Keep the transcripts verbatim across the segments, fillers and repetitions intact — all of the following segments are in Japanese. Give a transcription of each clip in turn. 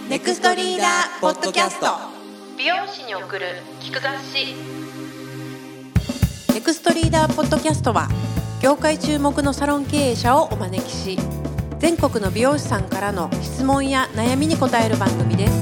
ネクストリーダーポッドキャスト。 美容師に送る聞く雑誌。 ネクストリーダーポッドキャストは業界注目のサロン経営者をお招きし、全国の美容師さんからの質問や悩みに答える番組です。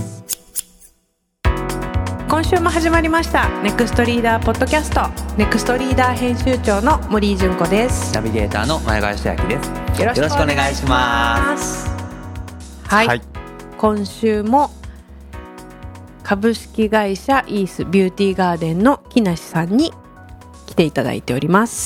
今週も始まりましたネクストリーダーポッドキャスト。ネクストリーダー編集長の森井純子です。 ナビゲーターの前川義明です。 よろしくお願いします。はい、はい、今週も株式会社イースビューティーガーデンの木梨さんに来ていただいております。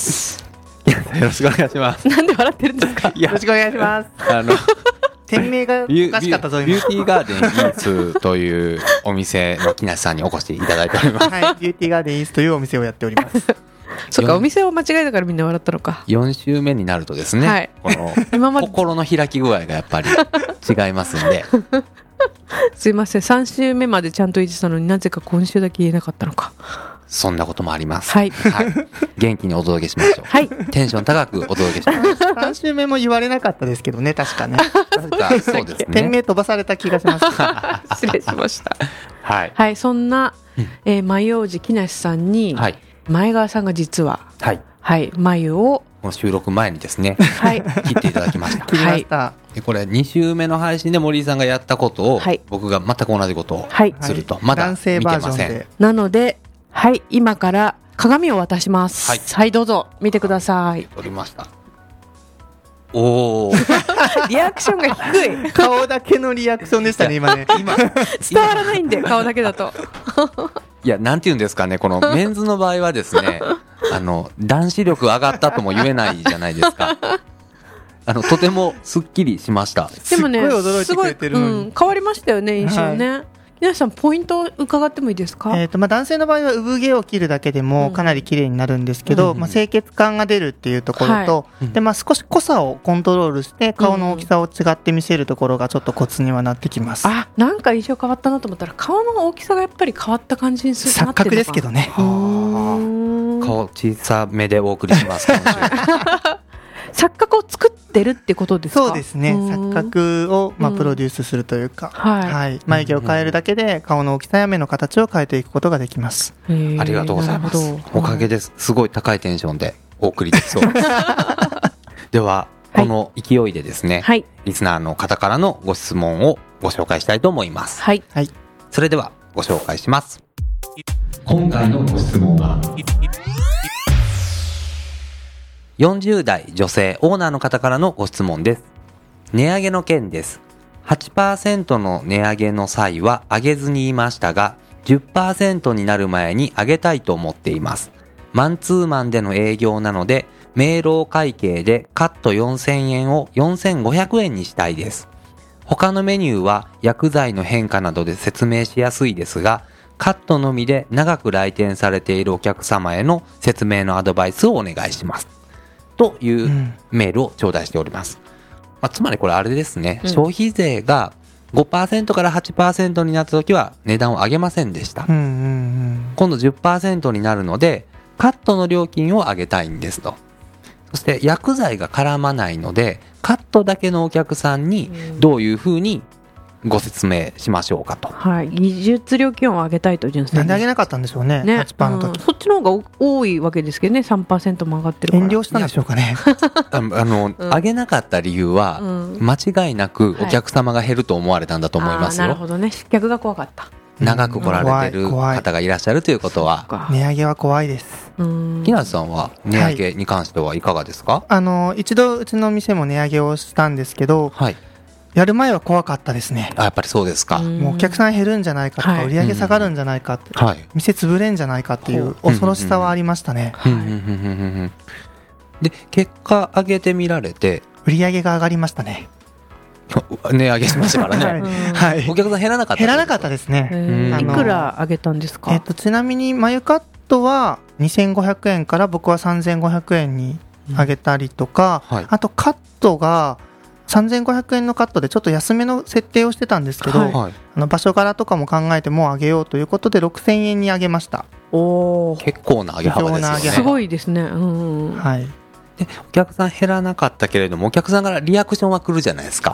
よろしくお願いします。 なんで笑ってるんですか。よろしくお願いします。 あの店名がおかしかったぞ。 ビューティーガーデンイースというお店の木梨さんにお越しいただいております。 はい、ビューティーガーデンイースというお店をやっております。 そうか、お店を間違えたからみんな笑ったのか。 よん週目になるとですね、はい、この今まで心の開き具合がやっぱり違いますんで。 すいません、さん週目までちゃんと言ってたのになぜか今週だけ言えなかったのか。そんなこともあります。 はい、 はい、元気にお届けしましょう。はい、テンション高くお届けしましょう。 さん週目も言われなかったですけどね、確かね。 確かそうですね。 店名飛ばされた気がします。 失礼しました。 はい、 はい、そんな、えー、眉王子木梨さんに、はい、前川さんが実は、はいはい、眉をもう収録前にですね、はい、切っていただきました。 切りました。はい、 でこれに週目の配信で森井さんがやったことを、はい、僕が全く同じことをすると、はい、まだ見てません。 なので、はい、今から鏡を渡します。はい、はい、どうぞ見てください。 撮りました。おーリアクションが低い。 顔だけのリアクションでしたね、今ね。今伝わらないんで、顔だけだと。 いや、なんて言うんですかね、このメンズの場合はですね、あの男子力上がったとも言えないじゃないですか。あのとてもすっきりしました。 でもね、 すごい驚いてくれてるのに、 うん、変わりましたよね、印象ね。はい、皆さんポイントを伺ってもいいですか。 えーとまあ、男性の場合は産毛を切るだけでもかなり綺麗になるんですけど、うんまあ、清潔感が出るっていうところと、はいでまあ、少し濃さをコントロールして顔の大きさを違って見せるところがちょっとコツにはなってきます。 あ、なんか印象変わったなと思ったら顔の大きさがやっぱり変わった感じにする。 錯覚ですけどね。 顔小さめでお送りします。今週錯覚を作ってるってことですか。 そうですね、錯覚を、まあ、プロデュースするというか、うんはいはい、眉毛を変えるだけで顔の大きさや目の形を変えていくことができます。 ありがとうございます。おかげですすごい高いテンションでお送りできそうです。ではこの勢いでですね、はい、リスナーの方からのご質問をご紹介したいと思います。はい、はい、それではご紹介します。今回のご質問はよんじゅう代女性オーナーの方からのご質問です。値上げの件です。はちパーセント の値上げの際は上げずにいましたが、じゅっパーセント になる前に上げたいと思っています。マンツーマンでの営業なので、明朗会計でカットよんせんえんをよんせんごひゃくえんにしたいです。他のメニューは薬剤の変化などで説明しやすいですが、カットのみで長く来店されているお客様への説明のアドバイスをお願いします。というメールを頂戴しております。まあ、つまりこれあれですね、うん、消費税が ごパーセント から はちパーセント になった時は値段を上げませんでした。うんうんうん、今度 じゅっパーセント になるのでカットの料金を上げたいんですと。そして薬剤が絡まないのでカットだけのお客さんにどういうふうにご説明しましょうかと、 はい、技術料金を上げたいと純粋になんで上げなかったんでしょう ね, ね はちパーセント の時、 うん、そっちの方が多いわけですけどね。 さんパーセント も上がってるから遠慮したんでしょうかね。 ああの、うん、上げなかった理由は、うん、間違いなくお客様が減ると思われたんだと思いますよ、 はい、なるほどね。失脚が怖かった。 長く来られてる方がいらっしゃるということは、 うん、値上げは怖いです。 木梨さんは値上げに関してはいかがですか。はい、 あの一度うちの店も値上げをしたんですけど、はい、やる前は怖かったですね。 あ、やっぱりそうですか。 もうお客さん減るんじゃないかとか、はい、売り上げ下がるんじゃないかって、はい、店潰れんじゃないかっていう恐ろしさはありましたね。 で結果上げてみられて売り上げが上がりましたね。 値上げしましたからね。はい、お客さん減らなかった。 減らなかったですね。 いくら上げたんですか。 えっと、ちなみに眉カットはにせんごひゃくえんから僕はさんぜんごひゃくえんに上げたりとか、うんはい、あとカットがさんぜんごひゃくえんのカットでちょっと安めの設定をしてたんですけど、はい、あの場所柄とかも考えてもう上げようということでろくせんえんに上げました。 お結構な上げ幅ですよね。 すごいですね、うん、 はい、 でお客さん減らなかったけれどもお客さんからリアクションは来るじゃないですか。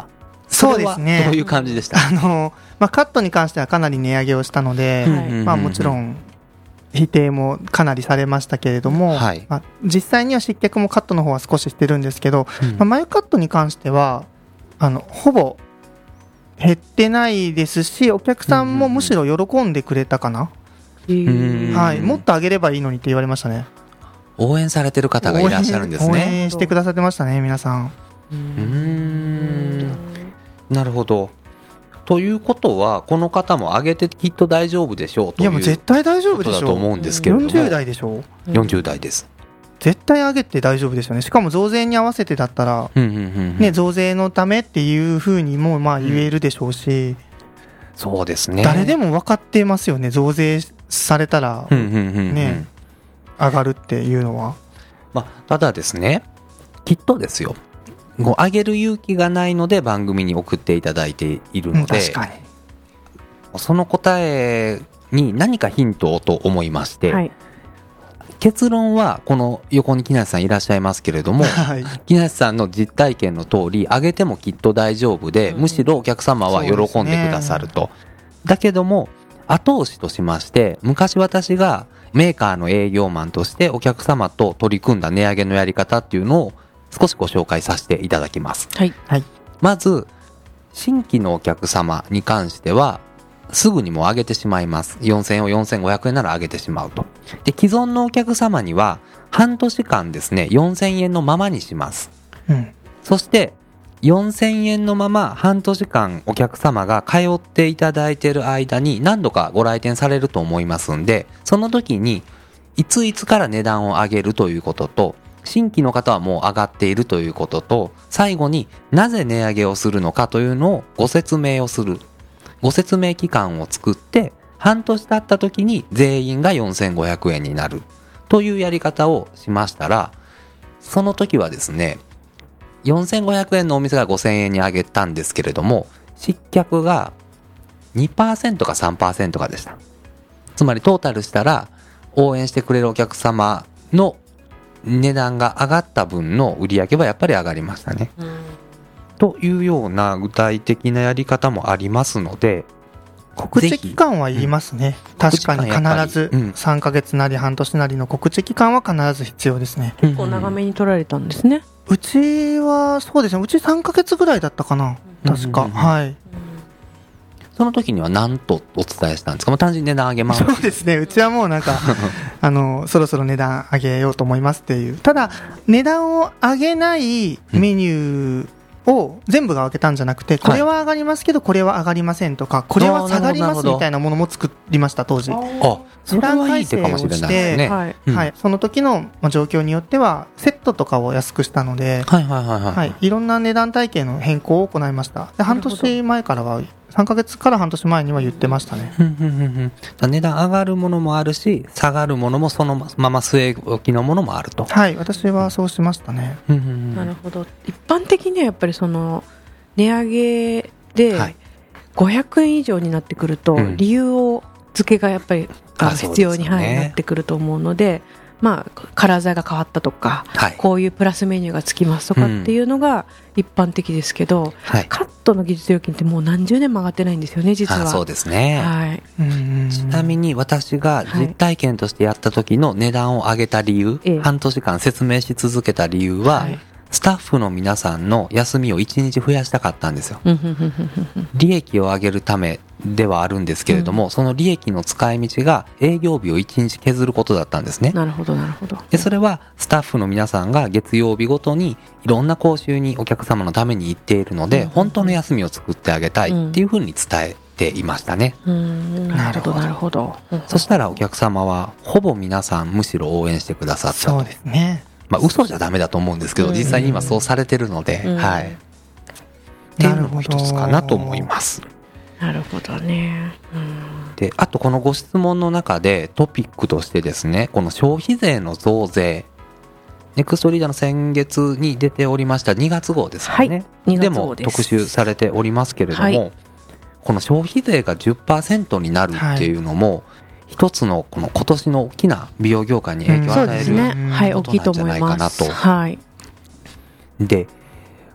そうですね。 どういう感じでした？ あの、まあ、カットに関してはかなり値上げをしたので、 はいまあ、もちろん否定もかなりされましたけれども、 はいまあ、実際には失脚もカットの方は少ししてるんですけど、 うんまあ、眉カットに関してはあのほぼ減ってないですし、お客さんもむしろ喜んでくれたかな、 んはい、もっと上げればいいのにって言われましたね。 応援されてる方がいらっしゃるんです応ね。 援してくださってましたね、皆さん。 うーんなるほど。ということはこの方も上げてきっと大丈夫でしょうといういやもう絶対大丈夫ことでしょう。 だと思うんですけれども、 よんじゅう代でしょう。 よんじゅう代です。 絶対上げて大丈夫ですよね。しかも増税に合わせてだったら、 うんうんうんうんね、増税のためっていうふうにもまあ言えるでしょうし、 そうですね。 誰でも分かってますよね。増税されたらうんうんうんうんね、上がるっていうのは。 まあ、ただですね、きっとですよ、こう上げる勇気がないので番組に送っていただいているうんので、 確かに。 その答えに何かヒントをと思いまして、 はい。 結論はこの横に木梨さんいらっしゃいますけれども、 はい。 木梨さんの実体験の通り上げてもきっと大丈夫で、 うんむしろお客様は喜んでくださると、だけども後押しとしまして、昔私がメーカーの営業マンとしてお客様と取り組んだ値上げのやり方っていうのを少しご紹介させていただきます。 はい。 まず新規のお客様に関してはすぐにもう上げてしまいます。よんせんえんをよんせんごひゃくえんなら上げてしまうと。で、既存のお客様には半年間ですね、よんせんえんのままにします。 うん。 そしてよんせんえんのまま半年間お客様が通っていただいている間に何度かご来店されると思いますんで、その時にいついつから値段を上げるということと、新規の方はもう上がっているということと、最後になぜ値上げをするのかというのをご説明をする。ご説明期間を作って半年経った時に全員がよんせんごひゃくえんになるというやり方をしましたら、その時はですね、よんせんごひゃくえんのお店がごせんえんに上げたんですけれども、失脚が にパーセント か さんパーセント かでした。つまりトータルしたら応援してくれるお客様の値段が上がった分の売り上げはやっぱり上がりましたね。というような具体的なやり方もありますので、 告知期間は言いますね。確かに必ずうんさんかげつなり半年なりの告知期間は必ず必要ですね。 結構長めに取られたんですね。 うちはそうですね。うちさんかげつぐらいだったかな。確か。 うんうんうんはい。 その時には何とお伝えしたんですか？もう単純に値段上げます。 そうですね。うちはもうなんか、あの、そろそろ値段上げようと思いますっていう。ただ、値段を上げないメニューを全部が上げたんじゃなくて、これは上がりますけど、これは上がりませんとか、これは下がりますみたいなものも作りました、当時。 あ、それはいい手かもしれないですね。 はい。 うんはい。その時のまあ状況によっては、セットとかを安くしたので、 はいはいはいはい。 はい。いろんな値段体系の変更を行いました。で、半年前からは、さんかげつから半年前には言ってましたね。 うんうんうんうんだ値段上がるものもあるし、下がるものもそのまま据え置きのものもあると。 はい。私はそうしましたね。 うんうんうんなるほど。一般的にはやっぱりその値上げではいごひゃくえん以上になってくるとうん理由を付けがやっぱりああそう必要に、 ですよねはい、なってくると思うので、まあカラー材が変わったとか、 はいこういうプラスメニューがつきますとかっていうのが一般的ですけど、 はい。 カットの技術料金ってもう何十年も上がってないんですよね、実は。 あ、そうですね。 はい。 うんちなみに私が実体験としてやった時の値段を上げた理由、 ええ半年間説明し続けた理由は、 はいスタッフの皆さんの休みをいちにち増やしたかったんですよ。 うんふんふんふんふんふん利益を上げるためではあるんですけれども、その利益の使い道が営業日をいちにち削ることだったんですね。 なるほどなるほど。 でそれはスタッフの皆さんが月曜日ごとにいろんな講習にお客様のために行っているので、 うん本当の休みを作ってあげたいっていうふうに伝えていましたね。 うーんなるほどなるほど。うんそしたらお客様はほぼ皆さんむしろ応援してくださったと。 そうですね。 まあ嘘じゃダメだと思うんですけど、 うん実際に今そうされてるので、 うんはい。っていうのも一つかなと思います。 なるほどね。うんで、あとこのご質問の中でトピックとしてですね、この消費税の増税、ネクストリーダーの先月に出ておりましたにがつ号ですかね。 はいにでがつ号ですも特集されておりますけれども、 はいこの消費税が じゅっパーセント になるっていうのも、一つのこの今年の大きな美容業界に影響をそう与えるですね。はい、大きいと思います。 ことなんじゃないかなとはい。 で、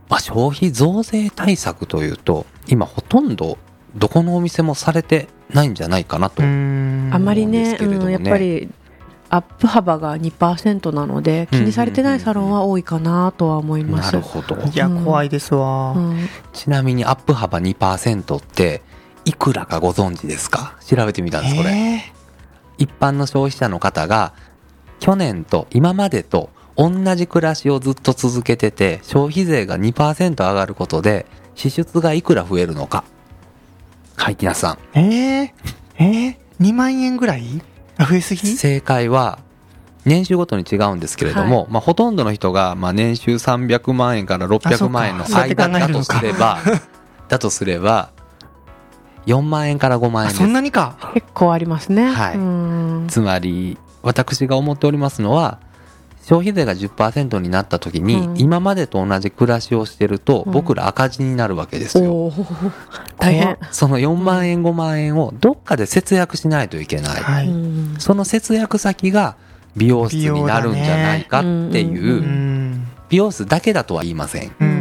まあ、消費増税対策というと今ほとんどどこのお店もされてないんじゃないかなと思うんあまりね、 ですけれどもね、 うん、やっぱりアップ幅が にパーセント なので気にされてないサロンは多いかなとは思います。 なるほど。 いや怖いですわ、 うん、 ちなみにアップ幅 にパーセント っていくらかご存知ですか？調べてみたんですこれ、 えー、 一般の消費者の方が去年と今までと同じ暮らしをずっと続けてて消費税が にパーセント 上がることで支出がいくら増えるのか。はい、木梨さん。 えー、えー、にまんえんぐらい増えすぎ？ 正解は年収ごとに違うんですけれども、はい、まあ、ほとんどの人がまあ年収さんびゃくまんえんからろっぴゃくまんえんの間だとすればだとすればよんまんえんからごまんえんです。 そんなにか。 結構ありますね、 はい、 うん、 つまり私が思っておりますのは消費税が じゅっパーセント になった時に、うん、今までと同じ暮らしをしてると、うん、僕ら赤字になるわけですよ、 お大変。 そのよんまんえんごまんえんをどっかで節約しないといけない、はい、その節約先が美容室になるんじゃないかっていう、ね、美容室だけだとは言いません。 うん、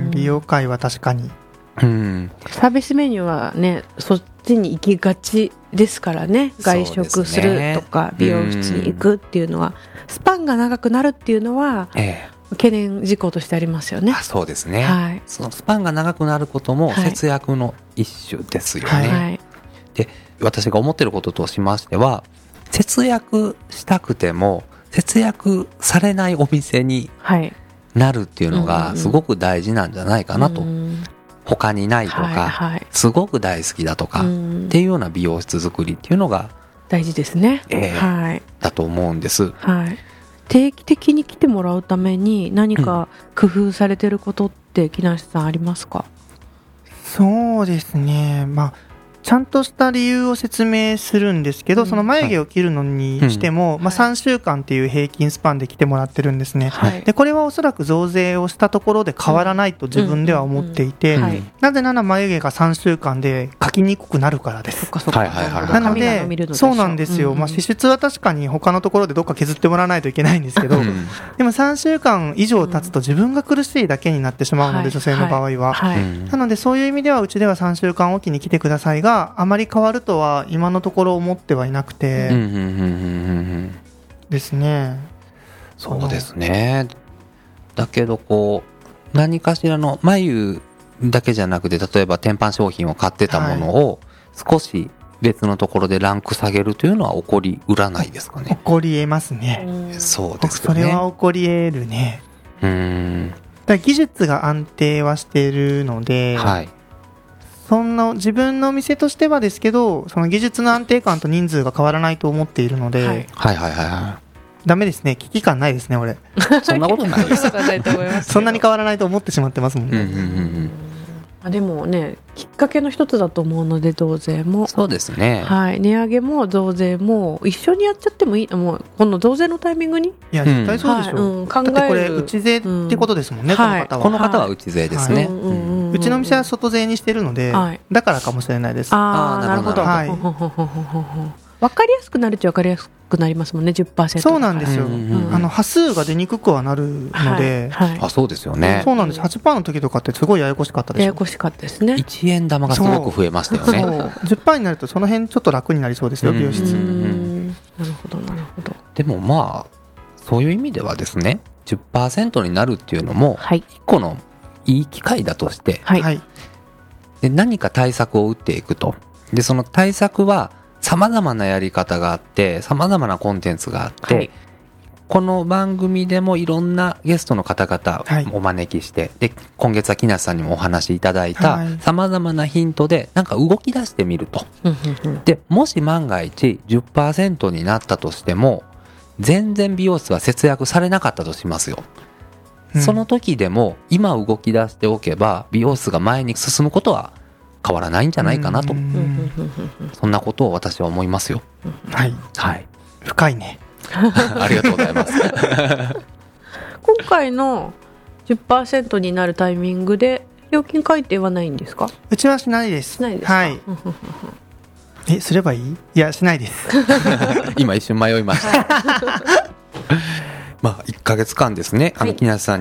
美容界は確かに、 うん、 サービスメニューはねそっちに行きがちですからね。外食するとか、ね、美容室に行くっていうのはスパンが長くなるっていうのは、ええ、懸念事項としてありますよね。 あ、そうですね、 はい、 そのスパンが長くなることも節約の一種ですよね、はいはい、で私が思っていることとしましては節約したくても節約されないお店になるっていうのがすごく大事なんじゃないかなと、うんうん、他にないとか、はいはい、すごく大好きだとか、うん、っていうような美容室作りっていうのが大事ですね、 えーはい、だと思うんです、 はい、定期的に来てもらうために何か工夫されてることって木梨さんありますか？ そうですね、まあちゃんとした理由を説明するんですけど、うん、その眉毛を切るのにしても、はい、まあ、さんしゅうかんっていう平均スパンで来てもらってるんですね、はい、でこれはおそらく増税をしたところで変わらないと自分では思っていて、なぜなら眉毛がさんしゅうかんで描きにくくなるからです。なのでそうなんですよ、まあ、支出は確かに他のところでどっか削ってもらわないといけないんですけど、うん、でもさんしゅうかん以上経つと自分が苦しいだけになってしまうので、うん、女性の場合は、はいはい、なのでそういう意味ではうちではさんしゅうかんおきに来てくださいがあまり変わるとは今のところ思ってはいなくてですね。 そうですね。だけどこう何かしらの眉だけじゃなくて例えば天板商品を買ってたものを少し別のところでランク下げるというのは起こりうらないですかね。 起こり得ますね。 そうですよね。 それは起こり得るね。うーん。だから技術が安定はしているので、はい、そんな自分のお店としてはですけどその技術の安定感と人数が変わらないと思っているので、はい、はいはいはいダメですね。危機感ないですね俺。 そんなことないですそんなに変わらないと思ってしまってますもんね、うんうんうん、 あでもねきっかけの一つだと思うので増税もそうですね、 はい、値上げも増税も一緒にやっちゃってもいい。もうこの増税のタイミングにいや絶対そうでしょう、はいうん、考えるだってこれ内税ってことですもんね、うん、この方は、 この方は内税ですね、はい、うんうんうん、うちの店は外税にしてるので、はい、だからかもしれないです。 ああなるほど、はい、分かりやすくなるっちゃ分かりやすくなりますもんね じゅっパーセント。 そうなんですよ、うんうん、あの端数が出にくくはなるので、 はいはい、あそうですよね。 そうなんです。 はちパーセント の時とかってすごいややこしかったでしょ。 ややこしかったですね。 いちえん玉がすごく増えましたよね。 そうそう じゅっパーセント になるとその辺ちょっと楽になりそうですよ美容室。うん、 なるほどなるほど。 でもまあそういう意味ではですね じゅっパーセント になるっていうのも一個のいい機会だとして、はい、で何か対策を打っていくと。でその対策は様々なやり方があって様々なコンテンツがあって、はい、この番組でもいろんなゲストの方々をお招きして、はい、で今月は木梨さんにもお話しいただいた様々なヒントでなんか動き出してみると、はい、でもし万が一 じゅっパーセント になったとしても全然美容室は節約されなかったとしますよ、うん、その時でも今動き出しておけば美容室が前に進むことは変わらないんじゃないかなと、そんなことを私は思いますよ。 はい、はい、深いねありがとうございます今回の じゅっパーセント になるタイミングで料金改定はないんですか？ うちはしないです。 しないですか？ はいえすればいい？いやしないです今一瞬迷いましたまあいっかげつかんですね、あの木梨さんに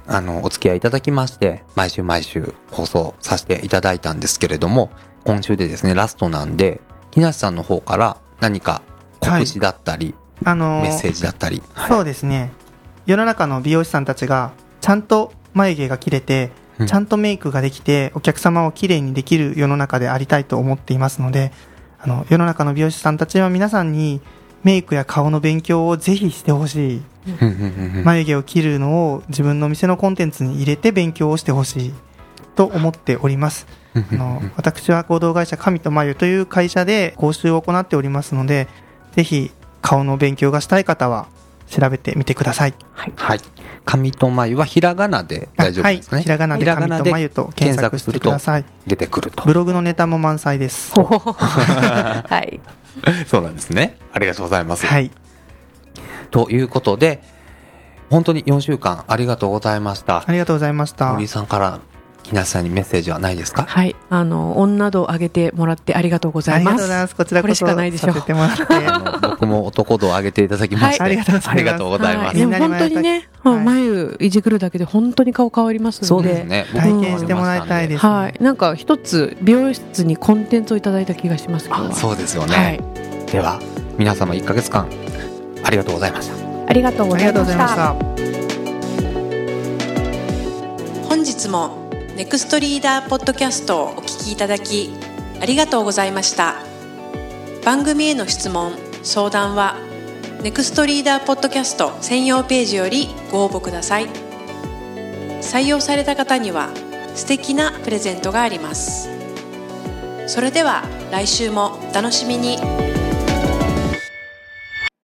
あのお付き合いいただきまして、毎週毎週放送させていただいたんですけれども、今週でですねラストなんで、木梨さんの方から何か告知だったり、はい、あのー、メッセージだったり、 はい、そうですね、世の中の美容師さんたちがちゃんと眉毛が切れて、うん、ちゃんとメイクができてお客様をきれいにできる世の中でありたいと思っていますので、あの世の中の美容師さんたちは皆さんにメイクや顔の勉強をぜひしてほしい、眉毛を切るのを自分の店のコンテンツに入れて勉強をしてほしいと思っております。あの私は合同会社髪と眉という会社で講習を行っておりますので、ぜひ顔の勉強がしたい方は調べてみてください。 はい、はい、髪と眉はひらがなで大丈夫ですかね。 はい、ひらがなで髪と眉と検索してください。 出てくると。 ブログのネタも満載です。 はい。 そうなんですね。ありがとうございます。 はい。 ということで、本当によんしゅうかんありがとうございました。 ありがとうございました。 森井さんから木梨さんにメッセージはないですか？ はい、あの女度を上げてもらってありがとうございます。 ありがとうございます。こちらこそこれしかないでしょう。 させてもらってあの僕も男度を上げていただきまして、はい、ありがとうございます。はい、 でも本当にね、はい、眉いじくるだけで本当に顔変わりますので、 そうですね、 体験してもらいたいです、ね、 はい、なんか一つ美容室にコンテンツをいただいた気がします。 あ、そうですよね、はい、では皆様いっかげつかんありがとうございました。 ありがとうございました。 本日もネクストリーダーポッドキャストをお聞きいただきありがとうございました。番組への質問・相談はネクストリーダーポッドキャスト専用ページよりご応募ください。採用された方には素敵なプレゼントがあります。それでは来週もお楽しみに。